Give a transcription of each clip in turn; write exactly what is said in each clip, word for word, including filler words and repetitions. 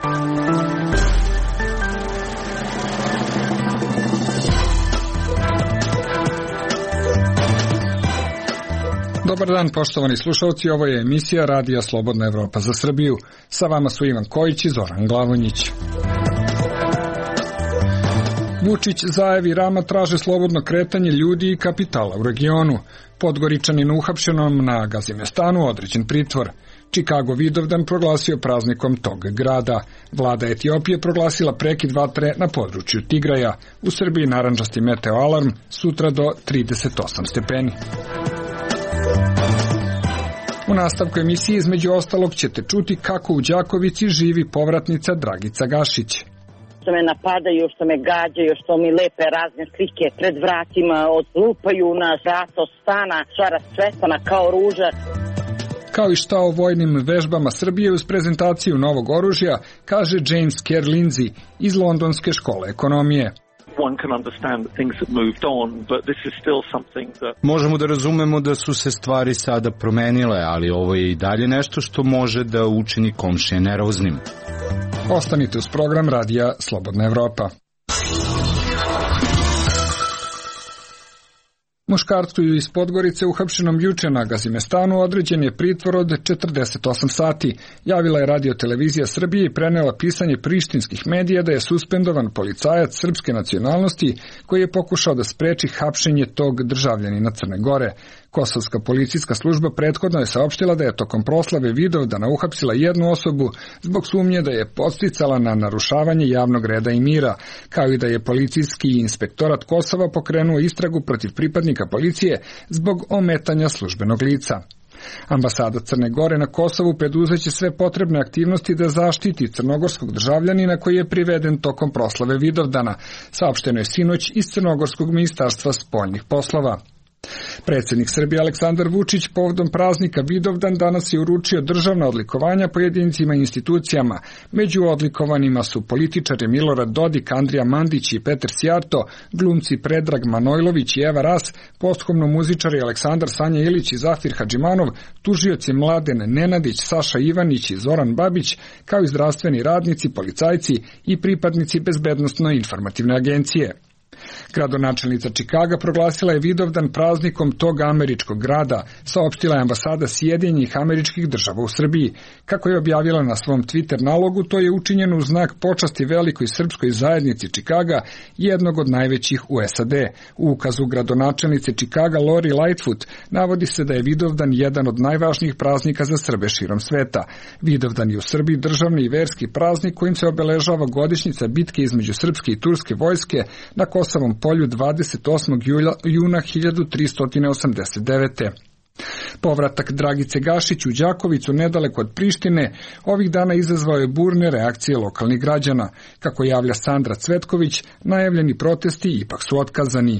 Dobar dan, poštovani slušalci, ovo je emisija Radija Slobodna Evropa za Srbiju. Sa vama su Ivan Kojić i Zoran Glavonjić. Vučić, Zaev i Rama traže slobodno kretanje ljudi i kapitala u regionu. Podgoričanin uhapšenom na Gazimestanu određen pritvor. Čikago Vidovdan proglasio praznikom tog grada. Vlada Etiopije proglasila prekid vatre na području Tigraja. U Srbiji narandžasti meteo alarm, sutra do trideset osam stepeni. U nastavku emisije između ostalog ćete čuti kako u Đakovici živi povratnica Dragica Gašić. Što me napadaju, što me gađaju, što mi lepe razne slike pred vratima, odlupaju nas, vrata od stana, sva rascvetana kao ruža. Kao i šta o vojnim vežbama Srbije uz prezentaciju novog oružja, kaže James Kerr Lindsay iz Londonske škole ekonomije. Možemo da razumemo da su se stvari sada promenile, ali ovo je i dalje nešto što može da učini komšije nervoznim. Ostanite uz program Radija Slobodna Evropa. Muškarcu iz Podgorice uhapšenom juče na Gazimestanu određen je pritvor od četrdeset osam sati. Javila je Radio Televizija Srbije i prenela pisanje prištinskih medija da je suspendovan policajac srpske nacionalnosti koji je pokušao da spreči hapšenje tog državljanina Crne Gore. Kosovska policijska služba prethodno je saopštila da je tokom proslave Vidovdana uhapsila jednu osobu zbog sumnje da je podsticala na narušavanje javnog reda i mira, kao i da je policijski inspektorat Kosova pokrenuo istragu protiv pripadnika policije zbog ometanja službenog lica. Ambasada Crne Gore na Kosovu preduzeće sve potrebne aktivnosti da zaštiti crnogorskog državljanina koji je priveden tokom proslave Vidovdana, saopšteno je sinoć iz Crnogorskog ministarstva spoljnih poslova. Predsjednik Srbije Aleksandar Vučić povodom praznika Vidovdan danas je uručio državna odlikovanja pojedincima i institucijama. Među odlikovanima su političari Milorad Dodik, Andrija Mandić i Petar Sjarto, glumci Predrag Manojlović i Eva Ras, posthumno muzičari Aleksandar Sanja Ilić i Zafir Hadžimanov, tužioci Mladen Nenadić, Saša Ivanić i Zoran Babić, kao i zdravstveni radnici, policajci i pripadnici Bezbednosno-informativne agencije. Gradonačelnica Čikaga proglasila je Vidovdan praznikom tog američkog grada, saopštila je ambasada Sjedinjenih Američkih Država u Srbiji. Kako je objavila na svom Twitter nalogu, to je učinjeno u znak počasti velikoj srpskoj zajednici Čikaga, jednog od najvećih u S A D. U ukazu gradonačelnice Čikaga Lori Lightfoot navodi se da je Vidovdan jedan od najvažnijih praznika za Srbe širom sveta. Vidovdan je u Srbiji državni i verski praznik kojim se obeležava godišnjica bitke između srpske i turske vojske na Kosovom polju dvadeset osmog juna hiljadu tristo osamdeset devete. Povratak Dragice Gašić u Đakovicu nedaleko od Prištine ovih dana izazvao je burne reakcije lokalnih građana. Kako javlja Sandra Cvetković, najavljeni protesti ipak su otkazani.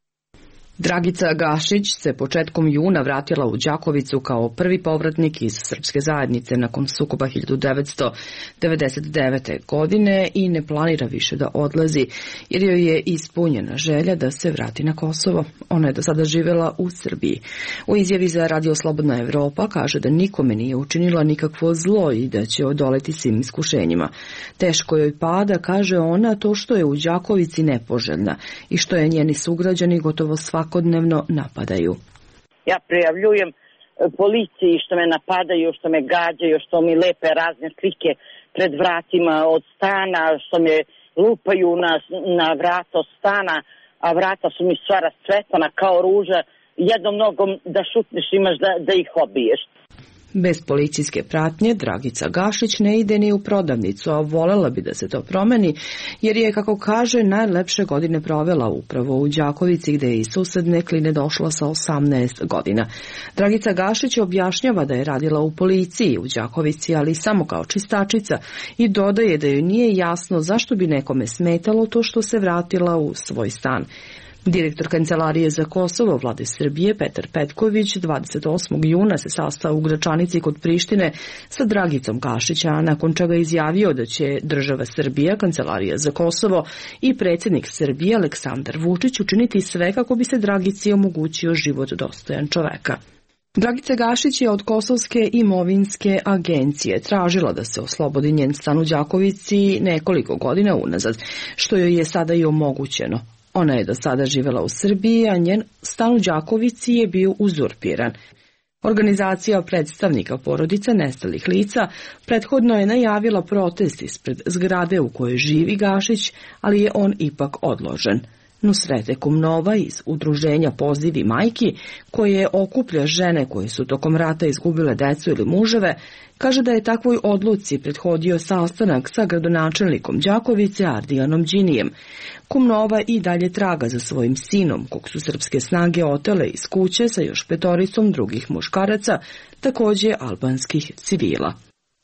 Dragica Gašić se početkom juna vratila u Đakovicu kao prvi povratnik iz srpske zajednice nakon sukoba hiljadu devetsto devedeset devete. godine i ne planira više da odlazi jer joj je ispunjena želja da se vrati na Kosovo. Ona je do sada živela u Srbiji. U izjavi za Radio Slobodna Evropa kaže da nikome nije učinila nikakvo zlo i da će odoleti svim iskušenjima. Teško joj pada, kaže ona, to što je u Đakovici nepoželjna i što je njeni sugrađani gotovo svakodnevno napadaju. Ja prijavljujem policiji što me napadaju, što me gađaju, što mi lepe razne slike pred vratima od stana, što me lupaju na, na vrata od stana, a vrata su mi sva rascvetana kao ruža. Jednom nogom da šutneš imaš da, da ih obiješ. Bez policijske pratnje Dragica Gašić ne ide ni u prodavnicu, a volela bi da se to promeni, jer je, kako kaže, najlepše godine provela upravo u Đakovici, gde je iz susedne Kline došla sa osamnaest godina. Dragica Gašić objašnjava da je radila u policiji u Đakovici, ali samo kao čistačica, i dodaje da joj nije jasno zašto bi nekome smetalo to što se vratila u svoj stan. Direktor Kancelarije za Kosovo Vlade Srbije Petar Petković dvadeset osmog juna se sastao u Gračanici kod Prištine sa Dragicom Gašić, a nakon čega je izjavio da će država Srbija, Kancelarija za Kosovo i predsjednik Srbije Aleksandar Vučić učiniti sve kako bi se Dragici omogućio život dostojan čoveka. Dragica Gašić je od Kosovske imovinske agencije tražila da se oslobodi njen stan u Đakovici nekoliko godina unazad, što joj je sada i omogućeno. Ona je do sada živela u Srbiji, a njen stan u Đakovici je bio uzurpiran. Organizacija predstavnika porodica nestalih lica prethodno je najavila protest ispred zgrade u kojoj živi Gašić, ali je on ipak odložen. Nusrete Kumnova iz udruženja Pozivi majki, koje okuplja žene koje su tokom rata izgubile decu ili muževe, kaže da je takvoj odluci prethodio sastanak sa gradonačelnikom Đakovice Ardijanom Đinijem. Kumnova i dalje traga za svojim sinom, kog su srpske snage otele iz kuće sa još petoricom drugih muškaraca, takođe albanskih civila.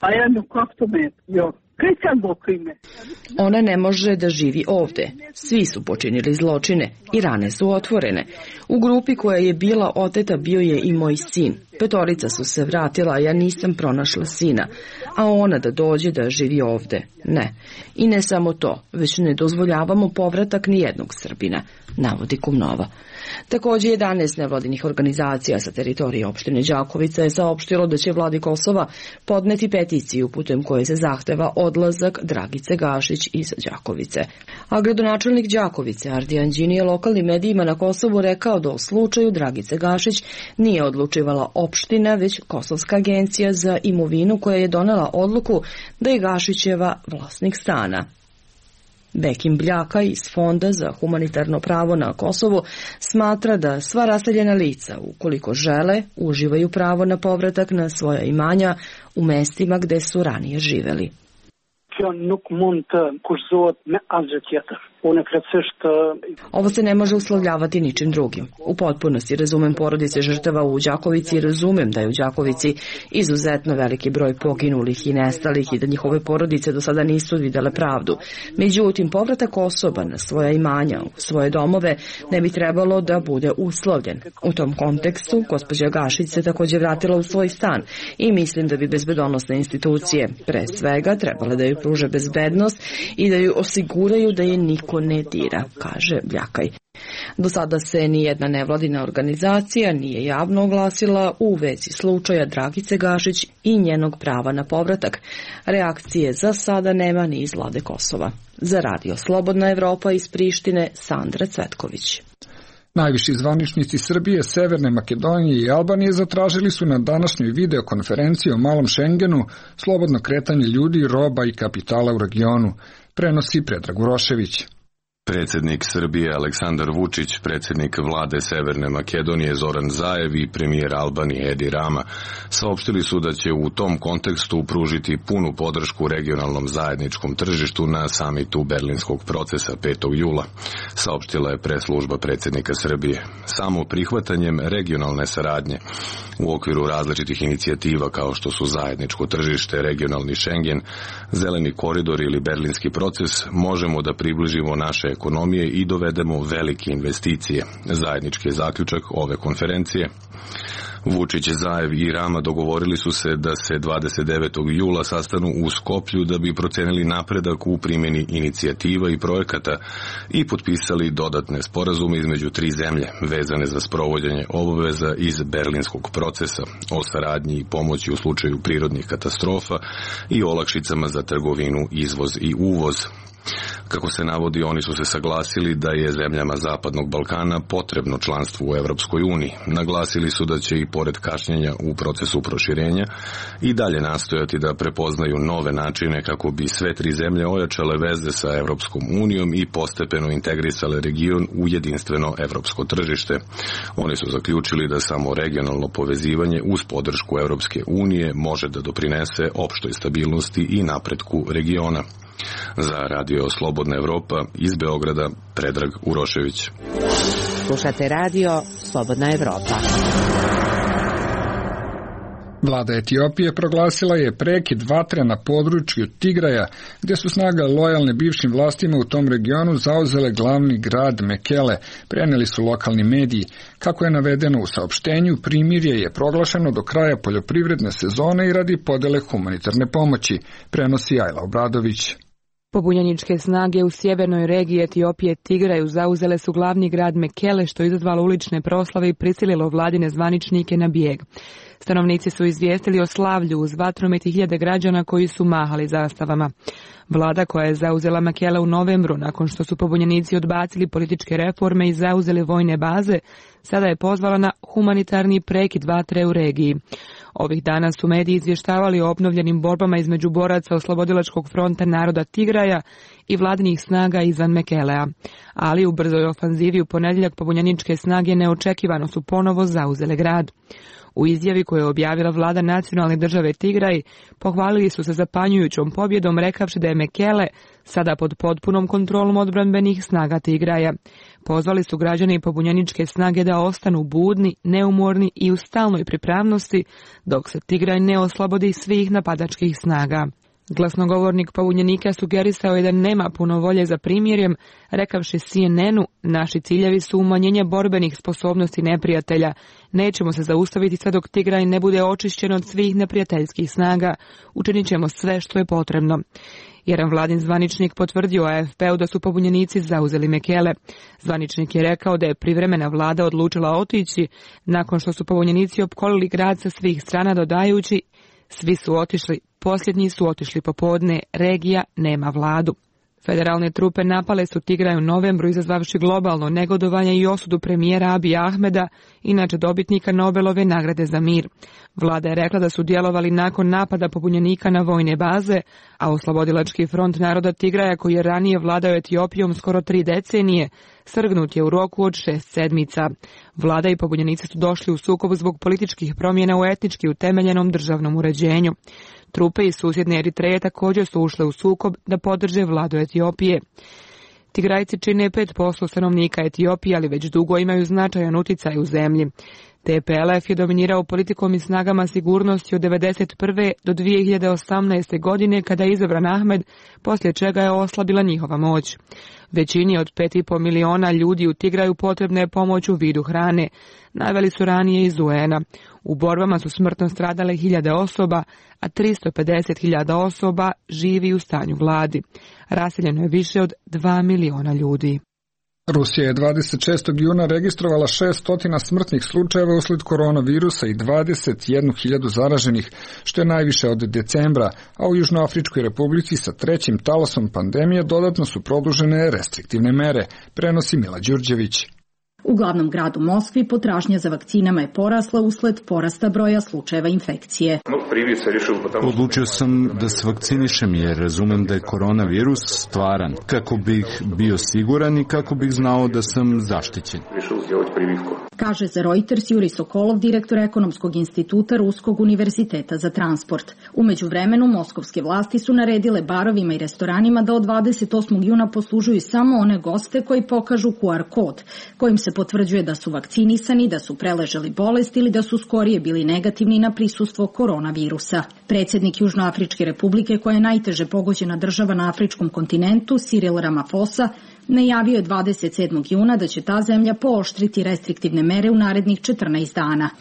Ona ne može da živi ovde. Svi su počinili zločine i rane su otvorene. U grupi koja je bila oteta bio je i moj sin. Petorica su se vratila, a ja nisam pronašla sina. A ona da dođe da živi ovde. Ne. I ne samo to, već ne dozvoljavamo povratak ni jednog Srbina, navodi Kumnova. Takođe, jedanaest nevladinih organizacija sa teritorije opštine Đakovica je saopštilo da će vladi Kosova podneti peticiju putem koje se zahteva odlazak Dragice Gašić iz Đakovice. A gradonačelnik Đakovice Ardijan Đini je lokalnim medijima na Kosovu rekao da u slučaju Dragice Gašić nije odlučivala opština, već Kosovska agencija za imovinu koja je donela odluku da je Gašićeva vlasnik stana. Bekim Bljaka iz Fonda za humanitarno pravo na Kosovu smatra da sva raseljena lica, ukoliko žele, uživaju pravo na povratak na svoja imanja u mestima gde su ranije živeli. Ovo se ne može uslovljavati ničim drugim. U potpunosti razumem porodice žrtava u Đakovici i razumem da je u Đakovici izuzetno veliki broj poginulih i nestalih i da njihove porodice do sada nisu videle pravdu. Međutim, povratak osoba na svoja imanja, u svoje domove, ne bi trebalo da bude uslovljen. U tom kontekstu, gospođa Gašić se takođe vratila u svoj stan i mislim da bi bezbedonosne institucije pre svega trebale da ju pruže bezbednost i da ju osiguraju da je niko ne dira, kaže Bljakaj. Do sada se ni jedna nevladina organizacija nije javno oglasila u vezi slučaja Dragice Gašić i njenog prava na povratak. Reakcije za sada nema ni iz vlade Kosova. Za Radio Slobodna Evropa iz Prištine, Sandra Cvetković. Najviši zvaničnici Srbije, Severne Makedonije i Albanije zatražili su na današnjoj videokonferenciji o malom Šengenu slobodno kretanje ljudi, roba i kapitala u regionu, prenosi Predrag Urošević. Predsjednik Srbije Aleksandar Vučić, predsjednik vlade Severne Makedonije Zoran Zaev i premijer Albanije Edi Rama saopštili su da će u tom kontekstu pružiti punu podršku regionalnom zajedničkom tržištu na samitu Berlinskog procesa petog jula, saopštila je preslužba predsjednika Srbije. Samo prihvatanjem regionalne saradnje u okviru različitih inicijativa kao što su zajedničko tržište, regionalni Schengen, zeleni koridor ili Berlinski proces možemo da približimo naše ekonomije i dovedemo velike investicije. Zajednički zaključak ove konferencije. Vučić, Zaev i Rama dogovorili su se da se dvadeset devetog jula sastanu u Skoplju da bi procenili napredak u primjeni inicijativa i projekata i potpisali dodatne sporazume između tri zemlje vezane za sprovođenje obaveza iz Berlinskog procesa o saradnji i pomoći u slučaju prirodnih katastrofa i olakšicama za trgovinu, izvoz i uvoz. Kako se navodi, oni su se saglasili da je zemljama Zapadnog Balkana potrebno članstvo u Evropskoj uniji. Naglasili su da će i pored kašnjenja u procesu proširenja i dalje nastojati da prepoznaju nove načine kako bi sve tri zemlje ojačale veze sa Evropskom unijom i postepeno integrisale region u jedinstveno evropsko tržište. Oni su zaključili da samo regionalno povezivanje uz podršku Evropske unije može da doprinese opštoj stabilnosti i napretku regiona. Za Radio Slobodna Evropa iz Beograda, Predrag Urošević. Slušate Radio Slobodna Evropa. Vlada Etiopije proglasila je prekid vatre na području Tigraja, gde su snaga lojalne bivšim vlastima u tom regionu zauzele glavni grad Mekele, preneli su lokalni mediji. Kako je navedeno u saopštenju, primirje je proglašeno do kraja poljoprivredne sezone i radi podele humanitarne pomoći, prenosi Ajla Obradović. Pobunjeničke snage u sjevernoj regiji Etiopije Tigraju zauzele su glavni grad Mekele, što je izazvalo ulične proslave i prisililo vladine zvaničnike na bijeg. Stanovnici su izvijestili o slavlju uz vatromet i hiljade građana koji su mahali zastavama. Vlada koja je zauzela Mekele u novembru, nakon što su pobunjenici odbacili političke reforme i zauzeli vojne baze, sada je pozvala na humanitarni prekid vatre u regiji. Ovih dana su mediji izvještavali o obnovljenim borbama između boraca Oslobodilačkog fronta naroda Tigraja i vladinih snaga izvan Mekelea. Ali u brzoj ofanzivi u ponedjeljak pobunjeničke snage neočekivano su ponovo zauzele grad. U izjavi koju je objavila vlada nacionalne države Tigraj, pohvalili su se zapanjujućom pobjedom rekavši da je Mekele sada pod potpunom kontrolom odbranbenih snaga Tigraja. Pozvali su građane i pobunjeničke snage da ostanu budni, neumorni i u stalnoj pripravnosti dok se Tigraj ne oslobodi svih napadačkih snaga. Glasnogovornik pobunjenika sugerisao je da nema puno volje za primirjem, rekavši C N N-u, naši ciljevi su umanjenje borbenih sposobnosti neprijatelja. Nećemo se zaustaviti sve dok Tigraj ne bude očišćen od svih neprijateljskih snaga. Učinit ćemo sve što je potrebno. Jedan vladin zvaničnik potvrdio A F P-u da su pobunjenici zauzeli Mekele. Zvaničnik je rekao da je privremena vlada odlučila otići nakon što su pobunjenici opkolili grad sa svih strana, dodajući: svi su otišli, posljednji su otišli popodne, regija nema vladu. Federalne trupe napale su Tigraj u novembru izazvavši globalno negodovanje i osudu premijera Abija Ahmeda, inače dobitnika Nobelove nagrade za mir. Vlada je rekla da su djelovali nakon napada pobunjenika na vojne baze, a Oslobodilački front naroda Tigraja, koji je ranije vladao Etiopijom skoro tri decenije, srgnut je u roku od šest sedmica. Vlada i pobunjenici su došli u sukob zbog političkih promjena u etnički utemeljenom državnom uređenju. Trupe iz susjedne Eritreje također su ušle u sukob da podrže vladu Etiopije. Tigrajci čine pet posto stanovnika Etiopije, ali već dugo imaju značajan utjecaj u zemlji. T P L F je dominirao politikom i snagama sigurnosti od devedeset prve do dvije hiljade osamnaeste. godine kada je izabran Ahmed, poslije čega je oslabila njihova moć. Većini od pet i pol miliona ljudi u Tigraju potrebna je pomoć u vidu hrane. Naveli su ranije iz U N-a. U borbama su smrtno stradale hiljade osoba, a tristo pedeset hiljada osoba živi u stanju gladi. Raseljeno je više od dva miliona ljudi. Rusija je dvadeset šestog juna registrovala šesnaest smrtnih slučajeva usled koronavirusa i dvadeset jednu hiljadu zaraženih, što je najviše od decembra, a u Južnoafričkoj republici sa trećim talasom pandemije dodatno su produžene restriktivne mere, prenosi Mila Đurđević. U glavnom gradu Moskvi potražnja za vakcinama je porasla usled porasta broja slučajeva infekcije. Odlučio sam da se vakcinišem jer razumem da je koronavirus stvaran, kako bih bio siguran i kako bih znao da sam zaštićen. Kaže za Reuters Juri Sokolov, direktor Ekonomskog instituta Ruskog univerziteta za transport. U međuvremenu moskovske vlasti su naredile barovima i restoranima da od dvadeset osmog juna poslužuju samo one goste koji pokažu Q R kod, kojim se potvrđuje da su vakcinisani, da su preležali bolest ili da su skorije bili negativni na prisustvo koronavirusa. Predsjednik Južnoafričke republike, koja je najteže pogođena država na afričkom kontinentu, Cyril Ramaphosa, najavio je dvadeset sedmog juna da će ta zemlja pooštriti restriktivne mere u narednih četrnaest dana.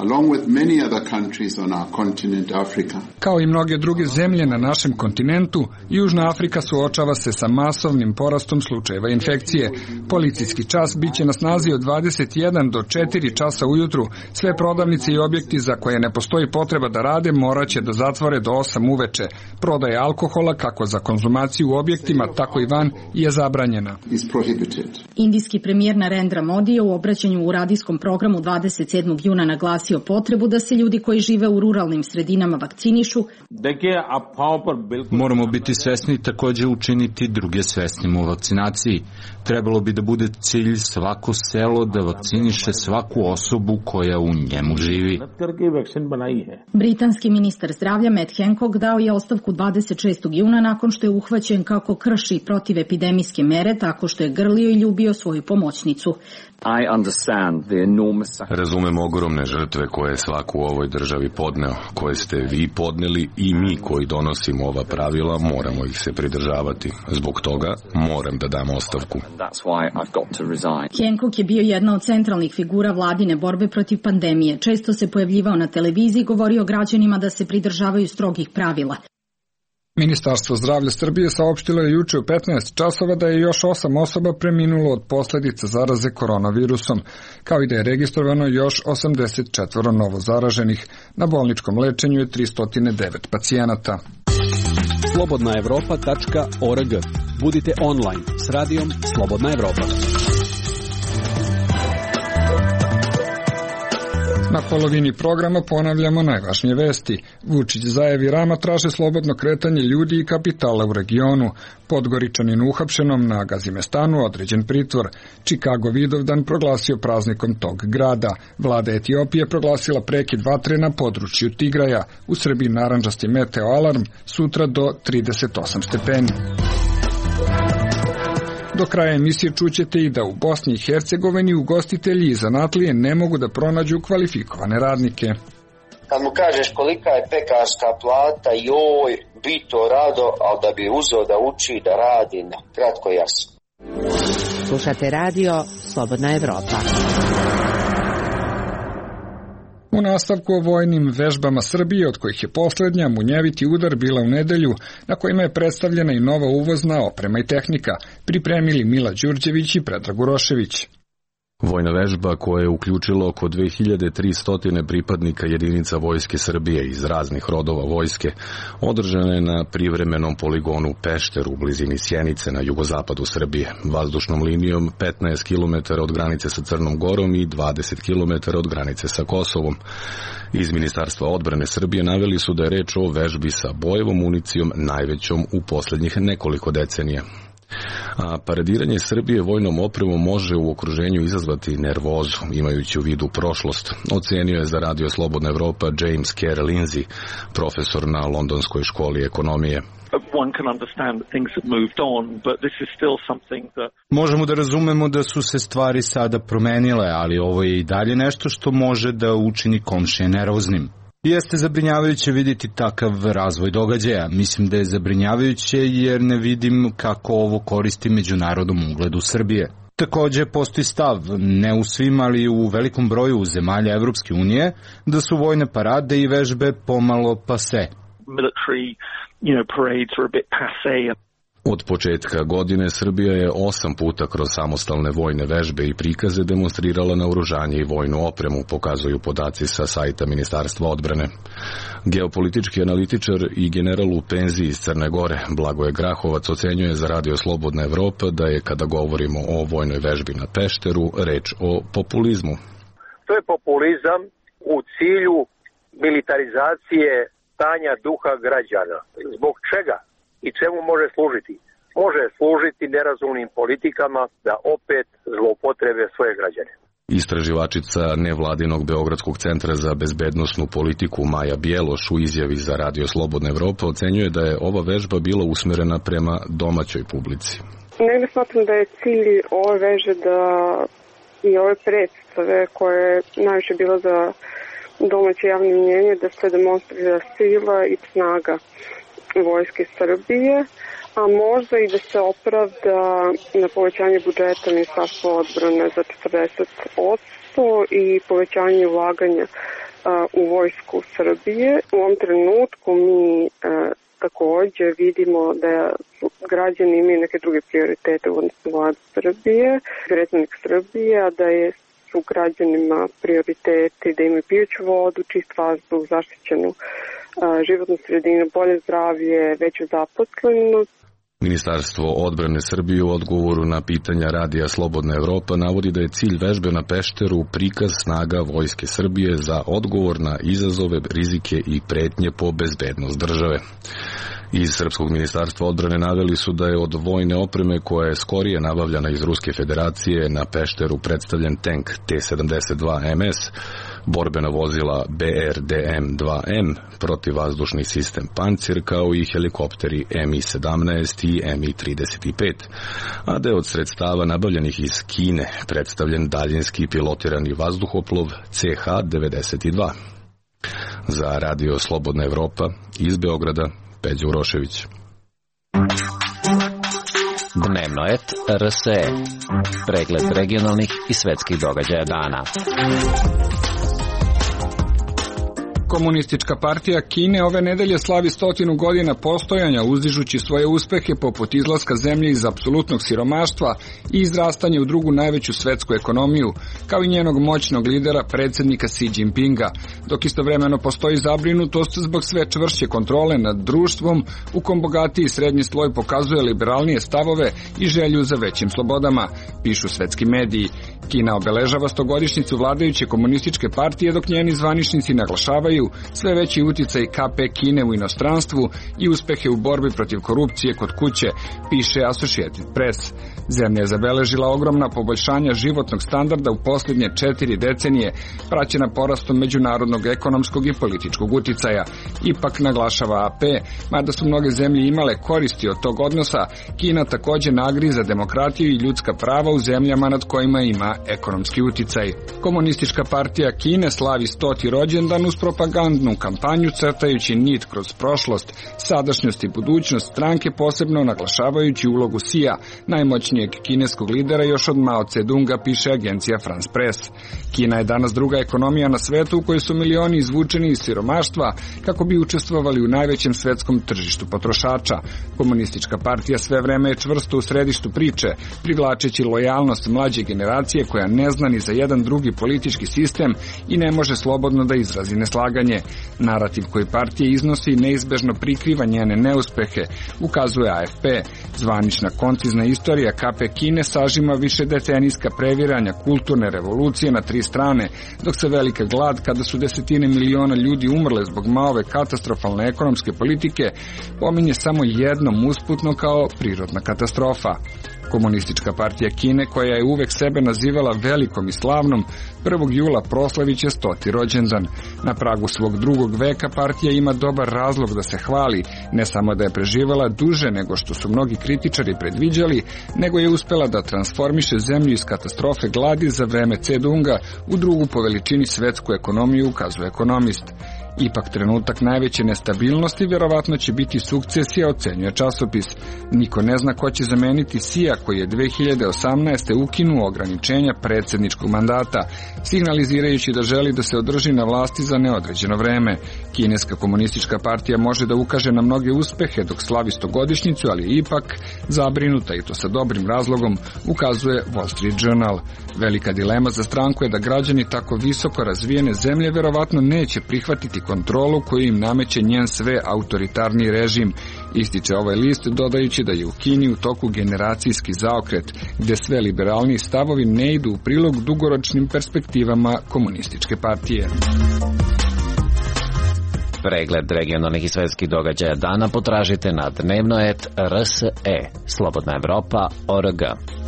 Kao i mnoge druge zemlje na našem kontinentu, Južna Afrika suočava se sa masovnim porastom slučajeva infekcije. Policijski čas biće na snazi od dvadeset jedan do četiri časa ujutru. Sve prodavnice i objekti za koje ne postoji potreba da rade morat će da zatvore do osam uveče. Prodaja alkohola, kako za konzumaciju u objektima, tako i van, je zabranjena. Indijski premijer Narendra Modi je u obraćanju u radijskom programu dvadeset sedmog juna naglasio potrebu da se ljudi koji žive u ruralnim sredinama vakcinišu. Moramo biti svesni i također učiniti druge svesnim u vakcinaciji. Trebalo bi da bude cilj svako selo da vakciniše svaku osobu koja u njemu živi. Britanski ministar zdravlja Matt Hancock dao je ostavku dvadeset šestog juna nakon što je uhvaćen kako krši protivepidemijske mere tako što je grlio i ljubio svoju pomoćnicu. Razumem ogromne žrtve koje je svako u ovoj državi podneo, koje ste vi podneli i mi koji donosimo ova pravila moramo ih se pridržavati. Zbog toga moram da dam ostavku. Hancock je bio jedna od centralnih figura vladine borbe protiv pandemije. Često se pojavljivao na televiziji i govorio građanima da se pridržavaju strogih pravila. Ministarstvo zdravlja Srbije saopštilo je juče u petnaest časova da je još osam osoba preminulo od posledica zaraze koronavirusom, kao i da je registrovano još osamdeset četiri novo zaraženih. Na bolničkom lečenju je tristo devet pacijenata. slobodna evropa tačka org. Budite online s radijom Slobodna Evropa. Na polovini programa ponavljamo najvažnije vesti. Vučić, Zajev i Rama traže slobodno kretanje ljudi i kapitala u regionu. Podgoričanin uhapšenom na Gazimestanu određen pritvor. Chicago Vidovdan proglasio praznikom tog grada. Vlada Etiopije proglasila prekid vatre na području Tigraja. U Srbiji narandžasti meteo alarm, sutra do trideset osam stepeni. Do kraja emisije čućete i da u Bosni i Hercegovini ugostitelji i zanatlije ne mogu da pronađu kvalifikovane radnike. Kad mu kažeš kolika je pekarska plata, joj, bi to rado, ali da bi uzeo da uči, da radi, na kratko jasno. Slušate radio Slobodna Evropa. U nastavku o vojnim vežbama Srbije, od kojih je poslednja munjeviti udar bila u nedelju, na kojima je predstavljena i nova uvozna oprema i tehnika, pripremili Mila Đurđević i Predrag Urošević. Vojna vežba koja je uključila oko dve hiljade tristo pripadnika jedinica Vojske Srbije iz raznih rodova vojske, održana je na privremenom poligonu Pešter u blizini Sjenice na jugozapadu Srbije, vazdušnom linijom petnaest kilometara od granice sa Crnom Gorom i dvadeset kilometara od granice sa Kosovom. Iz Ministarstva odbrane Srbije naveli su da je reč o vežbi sa bojevom municijom najvećom u poslednjih nekoliko decenija. A paradiranje Srbije vojnom opremom može u okruženju izazvati nervozu, imajući u vidu prošlost, ocenio je za Radio Slobodna Evropa James Kerr Lindsay, profesor na Londonskoj školi ekonomije. Možemo da razumemo da su se stvari sada promenile, ali ovo je i dalje nešto što može da učini komšije nervoznim. Jeste zabrinjavajuće vidjeti takav razvoj događaja. Mislim da je zabrinjavajuće jer ne vidim kako ovo koristi međunarodnom ugledu Srbije. Takođe, postoji stav, ne u svim, ali u velikom broju zemalja Evropske unije, da su vojne parade i vežbe pomalo pase. Military, you know, parades are a bit passé. Od početka godine Srbija je osam puta kroz samostalne vojne vežbe i prikaze demonstrirala naoružanje i vojnu opremu, pokazuju podaci sa sajta Ministarstva odbrane. Geopolitički analitičar i general u penziji iz Crne Gore, Blagoje Grahovac, ocenjuje za Radio Slobodna Evropa da je, kada govorimo o vojnoj vežbi na Pešteru, reč o populizmu. To je populizam u cilju militarizacije stanja duha građana. Zbog čega? I čemu može služiti? Može služiti nerazumnim politikama da opet zloupotrebe svoje građane. Istraživačica nevladinog Beogradskog centra za bezbednosnu politiku Maja Bjeloš u izjavi za Radio Slobodna Evropa ocenjuje da je ova vežba bila usmerena prema domaćoj publici. Negde smatram da je cilj ove veže da i ove predstave koje je najviše bilo za domaće javno mnjenje, da se demonstrira sila i snaga Vojske Srbije, a možda i da se opravda na povećanje budžeta Ministarstva odbrane za četrdeset posto i povećanje ulaganja a, u Vojsku Srbije. U ovom trenutku mi a, takođe vidimo da građani imaju neke druge prioritete u odnosu Vlade Srbije, predsjednik Srbije, a da je su građanima prioriteti da imaju pijuću vodu, čist vazduh, zaštićenu životnu sredinu, bolje zdravlje, veću zaposlenost. Ministarstvo odbrane Srbije u odgovoru na pitanja Radija Slobodna Evropa navodi da je cilj vežbe na Pešteru prikaz snaga Vojske Srbije za odgovor na izazove, rizike i pretnje po bezbednost države. Iz Srpskog ministarstva odbrane naveli su da je od vojne opreme koja je skorije nabavljana iz Ruske federacije na Pešteru predstavljen tank T sedamdeset dva M S, borbena vozila B R D M dva M, protivvazdušni sistem Pancir, kao i helikopteri M I sedamnaest i M I trideset pet, a da je od sredstava nabavljenih iz Kine predstavljen daljinski pilotirani vazduhoplov C H devedeset dva. Za Radio Slobodna Evropa iz Beograda, Peđa Urošević. Dnevno et R S E. Pregled regionalnih i svetskih događaja dana. Komunistička partija Kine ove nedelje slavi stotinu godina postojanja, uzdižući svoje uspehe poput izlaska zemlje iz apsolutnog siromaštva i izrastanja u drugu najveću svetsku ekonomiju, kao i njenog moćnog lidera, predsjednika Xi Jinpinga, dok istovremeno postoji zabrinutost zbog sve čvršće kontrole nad društvom u kom bogatiji i srednji sloj pokazuje liberalnije stavove i želju za većim slobodama, pišu svetski mediji. Kina obeležava stogodišnjicu vladajuće komunističke partije, dok njeni zvaničnici naglašavaju sve veći uticaj K P Kine u inostranstvu i uspehe u borbi protiv korupcije kod kuće, piše Associated Press. Zemlja je zabeležila ogromna poboljšanja životnog standarda u posljednje četiri decenije, praćena porastom međunarodnog ekonomskog i političkog uticaja. Ipak, naglašava A P, mada su mnoge zemlje imale koristi od tog odnosa, Kina također nagriza demokratiju i ljudska prava u zemljama nad kojima ima ekonomski uticaj. Komunistička partija Kine slavi stoti rođendan uz propagandnu kampanju, crtajući nit kroz prošlost, sadašnjost i budućnost stranke, posebno naglašavajući ulogu Xija, najmoćnijeg kineskog lidera još od Mao Tse-dunga, piše agencija France Press. Kina je danas druga ekonomija na svetu u kojoj su milioni izvučeni iz siromaštva kako bi učestvovali u najvećem svetskom tržištu potrošača. Komunistička partija sve vreme je čvrsto u središtu priče, privlačeći lojalnost mlađe generacije koja ne zna ni za jedan drugi politički sistem i ne može slobodno da izrazi neslaganje. Narativ koji partija iznosi neizbežno prikriva njene neuspehe, ukazuje A F P. Zvanična koncizna istorija K P Kine sažima više decenijska previranja kulturne revolucije na tri strane, dok se velika glad, kada su desetine miliona ljudi umrle zbog Maove katastrofalne ekonomske politike, pominje samo jednom usputno kao prirodna katastrofa. Komunistička partija Kine, koja je uvek sebe nazivala velikom i slavnom, prvog jula proslaviće stoti rođendan. Na pragu svog drugog veka partija ima dobar razlog da se hvali, ne samo da je preživala duže nego što su mnogi kritičari predviđali, nego je uspela da transformiše zemlju iz katastrofe gladi za vreme Tse-dunga u drugu po veličini svetsku ekonomiju, ukazuje ekonomist. Ipak trenutak najveće nestabilnosti vjerovatno će biti sukcesija, ocenjuje časopis. Niko ne zna ko će zameniti Xija, koji je dve hiljade osamnaeste. ukinuo ograničenja predsjedničkog mandata, signalizirajući da želi da se održi na vlasti za neodređeno vreme. Kineska komunistička partija može da ukaže na mnoge uspehe dok slavi stogodišnjicu, ali je ipak zabrinuta, i to sa dobrim razlogom, ukazuje Wall Street Journal. Velika dilema za stranku je da građani tako visoko razvijene zemlje vjerovatno neće prihvatiti kontrolu koju im nameće njen sve autoritarni režim, ističe ovaj list, dodajući da je u Kini u toku generacijski zaokret, gde sve liberalniji stavovi ne idu u prilog dugoročnim perspektivama komunističke partije. Pregled regionalnih i svetskih događaja dana potražite na dnevnoet R S E, Slobodna Evropa, O R G.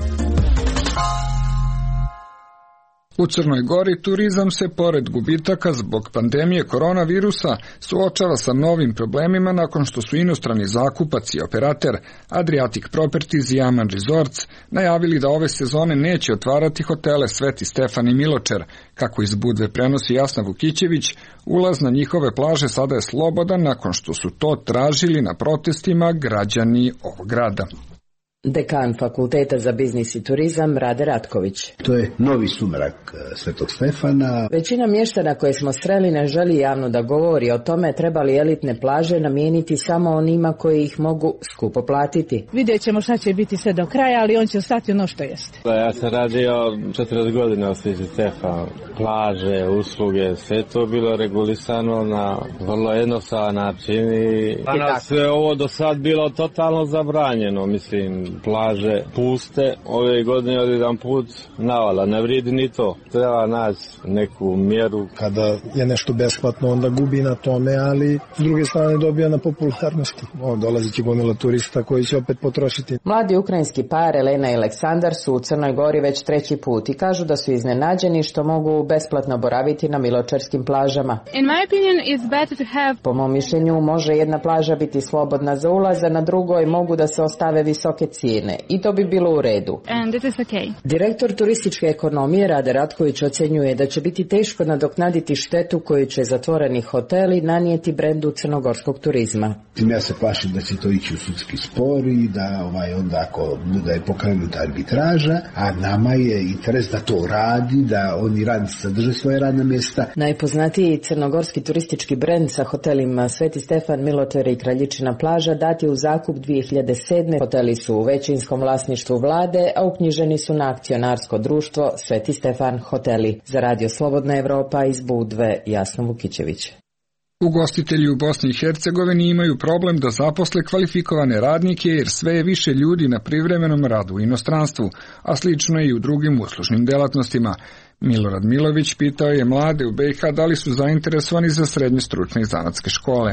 U Crnoj Gori turizam se, pored gubitaka zbog pandemije koronavirusa, suočava sa novim problemima nakon što su inostrani zakupac i operater Adriatic Properties i Aman Resorts najavili da ove sezone neće otvarati hotele Sveti Stefan i Miločer. Kako iz Budve prenosi Jasna Vukićević, ulaz na njihove plaže sada je slobodan nakon što su to tražili na protestima građani ovog grada. Dekan Fakulteta za biznis i turizam Rade Ratković. To je novi sumrak Svetog Stefana. Većina mještana koje smo sreli ne želi javno da govori o tome treba li elitne plaže namijeniti samo onima koji ih mogu skupo platiti. Vidjet ćemo šta će biti sve do kraja, ali on će ostati ono što jeste. Ja sam radio četrdeset godina u Sveti Stefan. Plaže, usluge, sve to bilo regulisano na vrlo jednostavan način i danas sve ovo do sad bilo totalno zabranjeno, mislim. Plaže puste, ove godine od jedan put navala, ne vridi ni to. Treba naći neku mjeru. Kada je nešto besplatno, onda gubi na tome, ali s druge strane dobija na popularnosti. O, dolazi će gomila turista koji će opet potrošiti. Mladi ukrajinski par Elena i Aleksandar su u Crnoj Gori već treći put i kažu da su iznenađeni što mogu besplatno boraviti na miločarskim plažama. In my opinion, it's better to have... Po mom mišljenju može jedna plaža biti slobodna za ulaz, a na drugoj mogu da se ostave visoke cijene cijene i to bi bilo u redu. And this is okay. Direktor turističke ekonomije Rade Ratković ocjenjuje da će biti teško nadoknaditi štetu koju će zatvoreni hoteli nanijeti brendu crnogorskog turizma. Ja se plašim da će to ići u sudski spor i da ovaj, onda ako bude pokrenuta arbitraža, a nama je interes da to radi, da oni radnici sadrže svoje radna mjesta. Najpoznatiji crnogorski turistički brend sa hotelima Sveti Stefan, Milotare i Kraljičina plaža dat je u zakup dvije hiljade sedme. Hoteli su u većinskom vlasništvu vlade, a uknjiženi su na akcionarsko društvo Sveti Stefan hoteli. Za Radio Slobodna Evropa iz Budve, Jasno Vukićević. Ugostitelji u Bosni i Hercegovini imaju problem da zaposle kvalifikovane radnike jer sve je više ljudi na privremenom radu u inostranstvu, a slično je i u drugim uslužnim delatnostima. Milorad Milović pitao je mlade u be i ha da li su zainteresovani za srednje stručne i zanatske škole.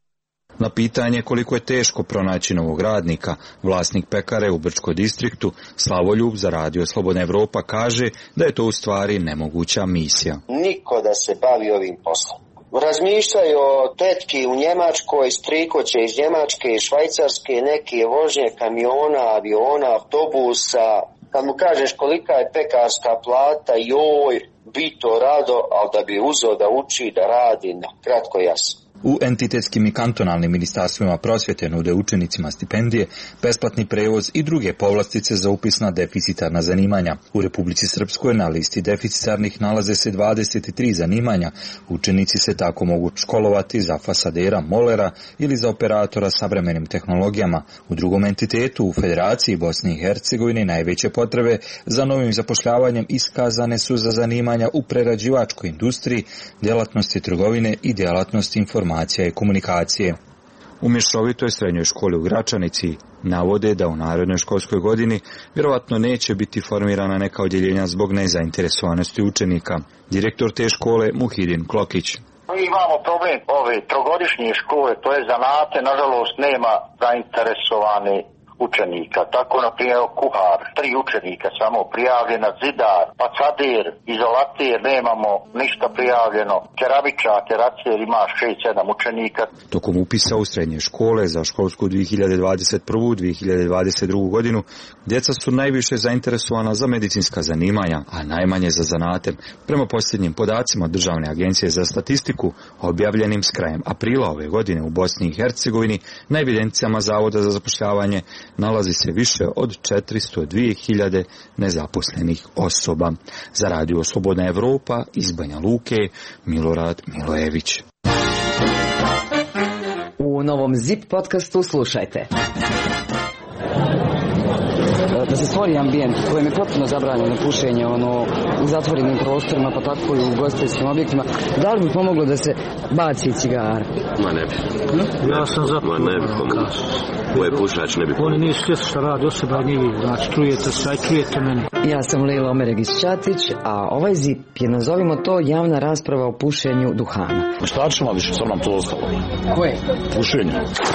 Na pitanje koliko je teško pronaći novog radnika, vlasnik pekare u Brčkoj distriktu, Slavoljub za Radio Slobodna Evropa kaže da je to u stvari nemoguća misija. Niko da se bavi ovim poslom. Razmišljaju o tetki u Njemačkoj, strikoće iz Njemačke i Švajcarske, neke vožnje kamiona, aviona, autobusa. Kad mu kažeš kolika je pekarska plata, joj, bi to rado, ali da bi uzeo da uči, da radi, na kratko jasno. U entitetskim i kantonalnim ministarstvima prosvjete nude učenicima stipendije, besplatni prevoz i druge povlastice za upis na deficitarna zanimanja. U Republici Srpskoj na listi deficitarnih nalaze se dvadeset tri zanimanja. Učenici se tako mogu školovati za fasadera, molera ili za operatora savremenim tehnologijama. U drugom entitetu, u Federaciji Bosne i Hercegovine, najveće potrebe za novim zapošljavanjem iskazane su za zanimanja u prerađivačkoj industriji, djelatnosti trgovine i djelatnosti informacije i komunikacije. U Mješovitoj srednjoj školi u Gračanici navode da u narednoj školskoj godini vjerovatno neće biti formirana neka odjeljenja zbog nezainteresovanosti učenika. Direktor te škole Muhidin Klokić. Mi imamo problem ove trogodišnje škole, to je zanate, nažalost nema zainteresovane učenika. Tako, na primjer, kuhar, tri učenika samo prijavljena, zidar, pacader, izolater, nemamo ništa prijavljeno, keramičar, teracer ima šest sedam učenika. Tokom upisa u srednje škole za školsku dvije hiljade dvadeset prvu dvije hiljade dvadeset drugu godinu, djeca su najviše zainteresovana za medicinska zanimanja, a najmanje za zanate. Prema posljednjim podacima Državne agencije za statistiku, objavljenim s krajem aprila ove godine u Bosni i Hercegovini, na evidencijama Zavoda za zapošljavanje nalazi se više od četiristo dvije hiljade nezaposlenih osoba. Za Radio Slobodna Evropa iz Banja Luke, Milorad Milojević. U novom Zip podcastu slušajte. Da se stvori ambijent u kojem je potpuno zabranjeno pušenje ono, u zatvorenim prostorima, pa tako i u ugostiteljskim objektima, da li bi pomoglo da se baci cigara? Ma ne bi. Hm? Ja sam za Ma ne bi pomoglo. Ko je pušač ne bi pomoglo. Oni nisu svjesni šta radi, osoba nije vidi. Znači, čujete se, aj čujete mene. Ja sam Lila Omeregić-Ćatić, a ovaj Zip je, nazovimo to, javna rasprava o pušenju duhana. Šta ćemo više, sam nam to ostalo. Koje? Pušenje.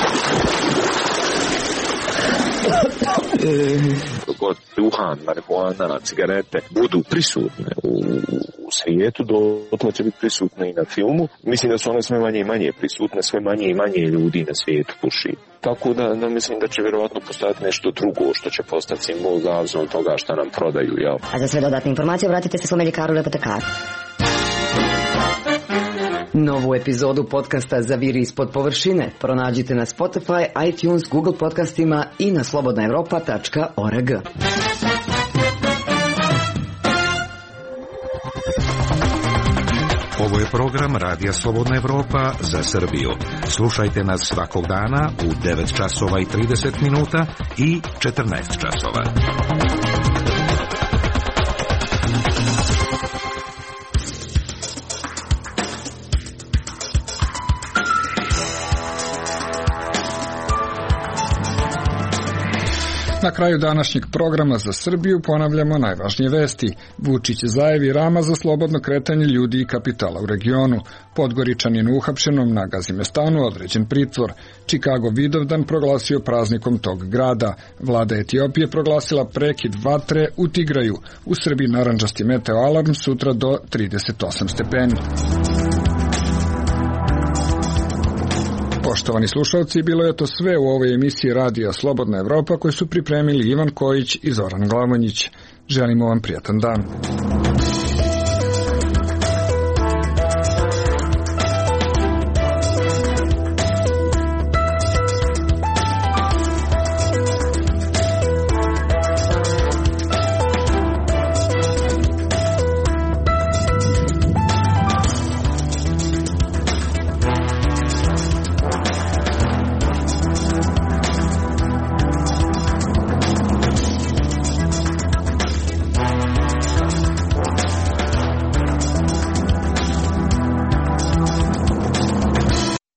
God duhan, marihuana, cigarete budu prisutne u, u svijetu, dotle će biti prisutne i na filmu. Mislim da su one sve manje i manje prisutne, sve manje i manje ljudi na svijetu puši. Tako da, da mislim da će vjerovatno postojati nešto drugo što će postati simbol zavisno od toga što nam prodaju. Jel? A za sve dodatne informacije obratite se svome ljekaru ili apotekaru. Novu epizodu podcasta Zaviri ispod površine pronađite na Spotify, iTunes, Google podcastima i na slobodna evropa tačka org. Ovo je program Radija Slobodna Evropa za Srbiju. Slušajte nas svakog dana u devet časova i trideset minuta i četrnaest časova. Na kraju današnjeg programa za Srbiju ponavljamo najvažnije vesti. Vučić, Zajev i Rama za slobodno kretanje ljudi i kapitala u regionu. Podgoričanin uhapšenom na Gazimestanu određen pritvor. Chicago Vidovdan proglasio praznikom tog grada. Vlada Etiopije proglasila prekid vatre u Tigraju. U Srbiji narandžasti meteo alarm sutra do trideset osam stepeni. Poštovani slušalci, bilo je to sve u ovoj emisiji Radija Slobodna Evropa koju su pripremili Ivan Kojić i Zoran Glamonjić. Želimo vam prijatan dan.